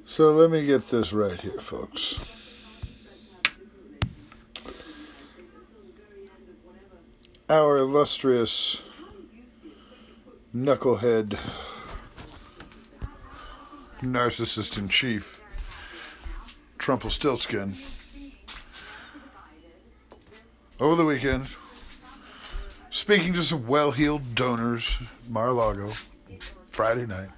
So let me get this right here, folks. Our illustrious knucklehead narcissist in chief, Trumpelstiltskin, over the weekend, speaking to some well-heeled donors, Mar-a-Lago, Friday night,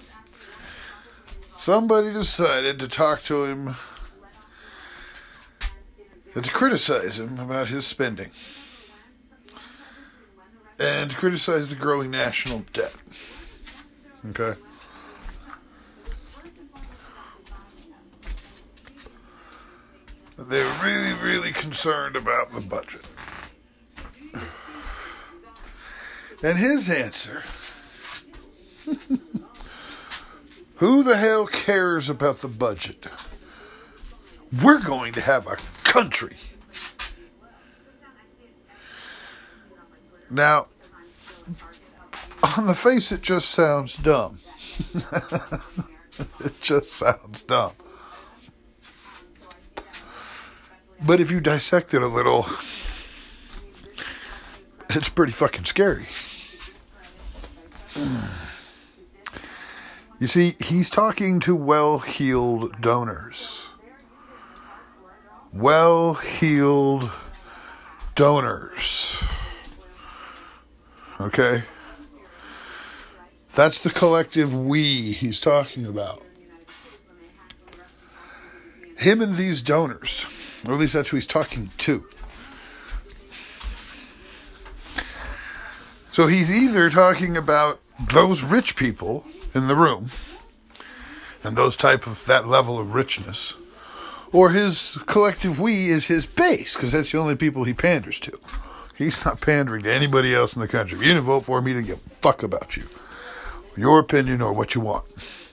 somebody decided to talk to him and to criticize him about his spending and to criticize the growing national debt. Okay? They're really, really concerned about the budget. And his answer, who the hell cares about the budget? We're going to have a country. Now, on the face, it just sounds dumb. It just sounds dumb. But if you dissect it a little, it's pretty fucking scary. You see, he's talking to well-heeled donors. Well-heeled donors. Okay? That's the collective we he's talking about. Him and these donors, or at least that's who he's talking to. So he's either talking about those rich people in the room, and those type of, that level of richness, or his collective we is his base, because that's the only people he panders to. He's not pandering to anybody else in the country. If you didn't vote for him, he didn't give a fuck about you, your opinion, or what you want.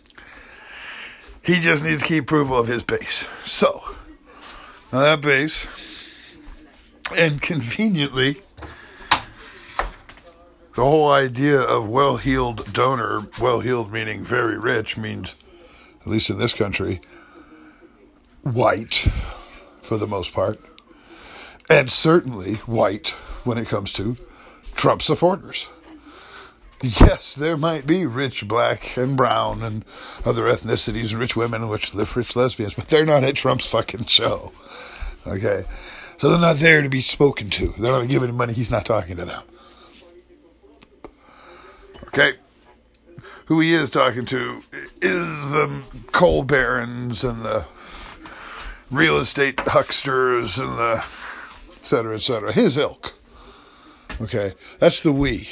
He just needs to keep approval of his base. So, now that base, and conveniently, the whole idea of well-heeled donor, well-heeled meaning very rich, means, at least in this country, white, for the most part, and certainly white when it comes to Trump supporters. Yes, there might be rich black and brown and other ethnicities and rich women and rich lesbians, but they're not at Trump's fucking show. Okay? So they're not there to be spoken to. They're not giving him money. He's not talking to them. Okay? Who he is talking to is the coal barons and the real estate hucksters and the et cetera, et cetera. His ilk. Okay? That's the we.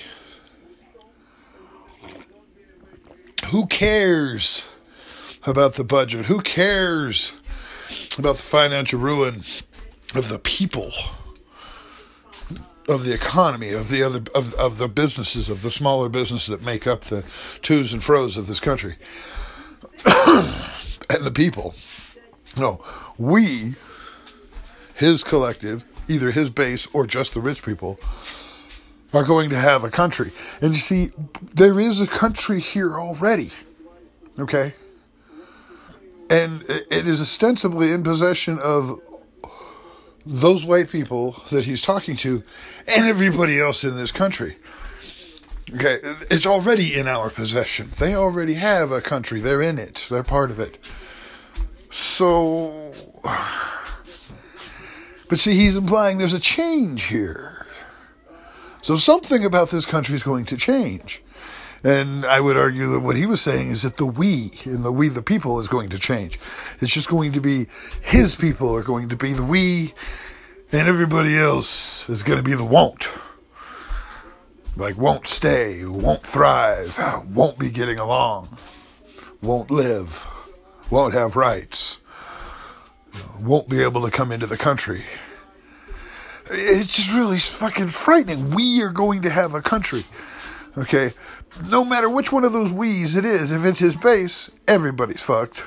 Who cares about the budget? Who cares about the financial ruin of the people, of the economy, of the other, of the businesses, of the smaller businesses that make up the twos and fros of this country, and the people? No, we, his collective, either his base or just the rich people, are going to have a country. And you see, there is a country here already. Okay? And it is ostensibly in possession of those white people that he's talking to and everybody else in this country. Okay? It's already in our possession. They already have a country. They're in it. They're part of it. So... But see, he's implying there's a change here. So something about this country is going to change. And I would argue that what he was saying is that the we, and the we the people, is going to change. It's just going to be his people are going to be the we, and everybody else is going to be the won't. Like won't stay, won't thrive, won't be getting along, won't live, won't have rights, won't be able to come into the country. It's just really fucking frightening. We are going to have a country. Okay? No matter which one of those we's it is, if it's his base, everybody's fucked.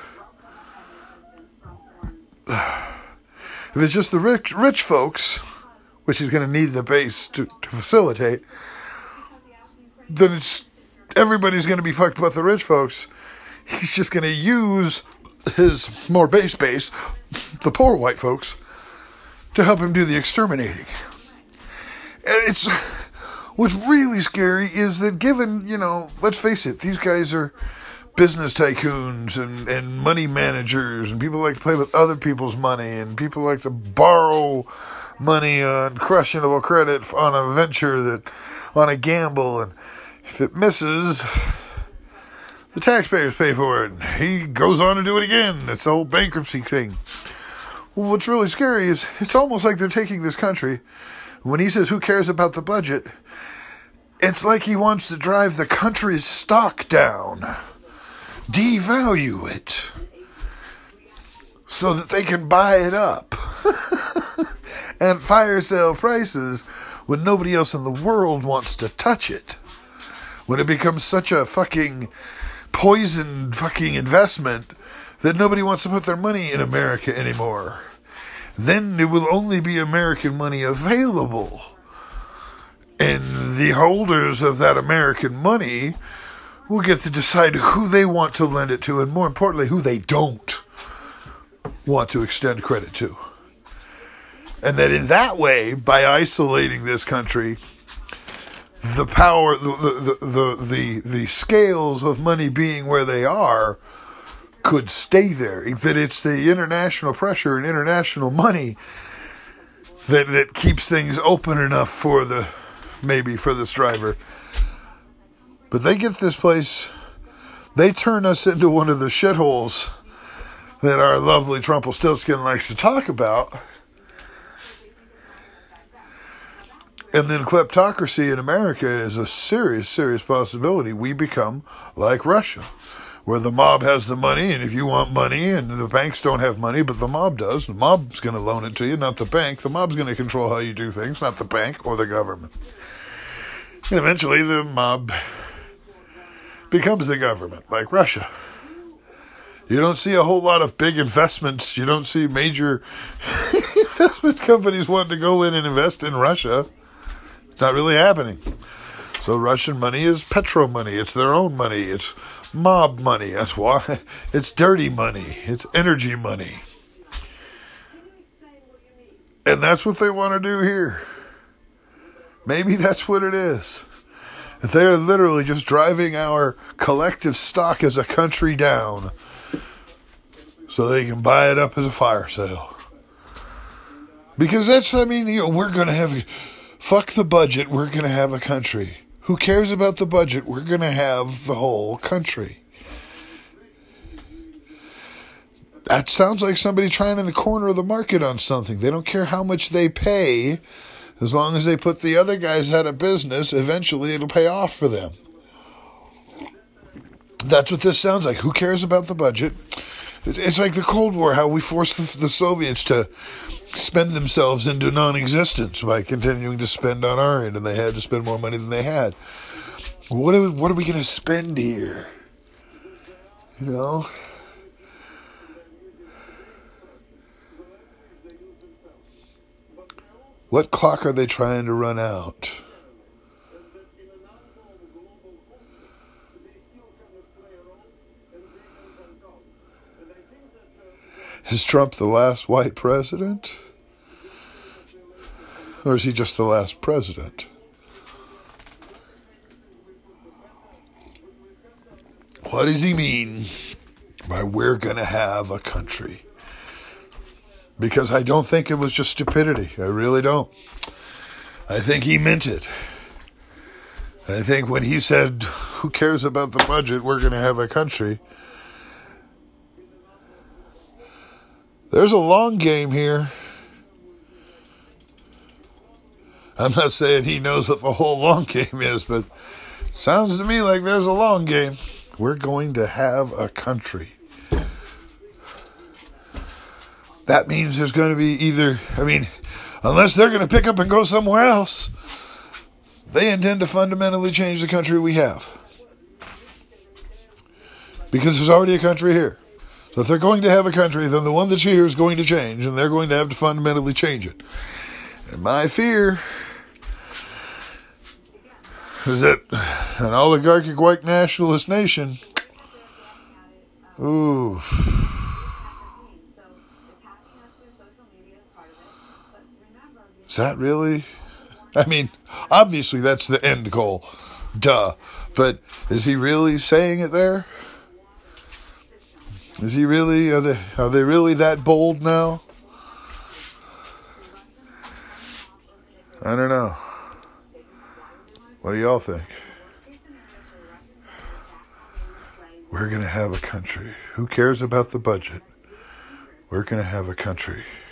If it's just the rich folks, which he's going to need the base to facilitate, then it's everybody's going to be fucked but the rich folks. He's just going to use his more base, the poor white folks, to help him do the exterminating. And what's really scary is that given, let's face it, these guys are business tycoons and money managers, and people like to play with other people's money, and people like to borrow money on questionable credit on a venture on a gamble, and if it misses, the taxpayers pay for it. He goes on to do it again. It's the whole bankruptcy thing. Well, what's really scary is it's almost like they're taking this country. When he says, who cares about the budget? It's like he wants to drive the country's stock down. Devalue it. So that they can buy it up. And fire sale prices when nobody else in the world wants to touch it. When it becomes such a fucking poisoned fucking investment that nobody wants to put their money in America anymore. Then there will only be American money available. And the holders of that American money will get to decide who they want to lend it to, and more importantly, who they don't want to extend credit to. And that in that way, by isolating this country, the power, the scales of money being where they are could stay there. That it's the international pressure and international money that keeps things open enough for the striver. But they get this place, they turn us into one of the shitholes that our lovely Trumpelstiltskin likes to talk about. And then kleptocracy in America is a serious, serious possibility. We become like Russia, where the mob has the money, and if you want money, and the banks don't have money, but the mob does, the mob's going to loan it to you, not the bank. The mob's going to control how you do things, not the bank or the government. And eventually the mob becomes the government, like Russia. You don't see a whole lot of big investments. You don't see major investment companies wanting to go in and invest in Russia. It's not really happening. So Russian money is petro money. It's their own money. It's mob money. That's why. It's dirty money. It's energy money. And that's what they want to do here. Maybe that's what it is. They're literally just driving our collective stock as a country down so they can buy it up as a fire sale. Because we're going to have... Fuck the budget, we're going to have a country. Who cares about the budget? We're going to have the whole country. That sounds like somebody trying to corner the market on something. They don't care how much they pay. As long as they put the other guys out of business, eventually it'll pay off for them. That's what this sounds like. Who cares about the budget? It's like the Cold War, how we forced the Soviets to spend themselves into non-existence by continuing to spend on our end, and they had to spend more money than they had. What are we going to spend here? What clock are they trying to run out? Is Trump the last white president? Or is he just the last president? What does he mean by we're going to have a country? Because I don't think it was just stupidity. I really don't. I think he meant it. I think when he said, who cares about the budget, we're going to have a country, there's a long game here. I'm not saying he knows what the whole long game is, but it sounds to me like there's a long game. We're going to have a country. That means there's going to be unless they're going to pick up and go somewhere else, they intend to fundamentally change the country we have. Because there's already a country here. So if they're going to have a country, then the one that's here is going to change, and they're going to have to fundamentally change it. And my fear is that an oligarchic white nationalist nation, Is that really? I mean, obviously that's the end goal. Duh. But is he really saying it there? Is he really? Are they really that bold now? I don't know. What do y'all think? We're going to have a country. Who cares about the budget? We're going to have a country.